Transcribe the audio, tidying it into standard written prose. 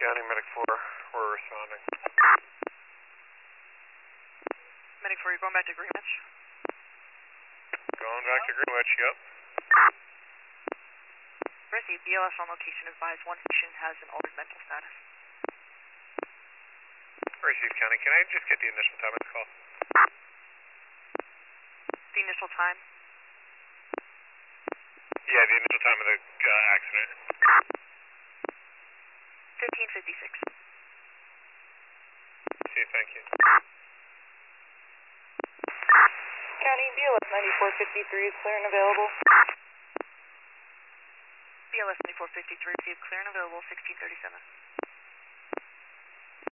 County, Medic 4, we're responding. Medic 4, you're going back to Greenwich? Going back to Greenwich, yep. Received, BLS on location advised one patient has an altered mental status. Received, County, can I just get the initial time of the call? The initial time? Yeah, the initial time of the accident. 15:56. See, thank you. County, BLS 9453 is clear and available. BLS 9453 received, clear and available, 1637.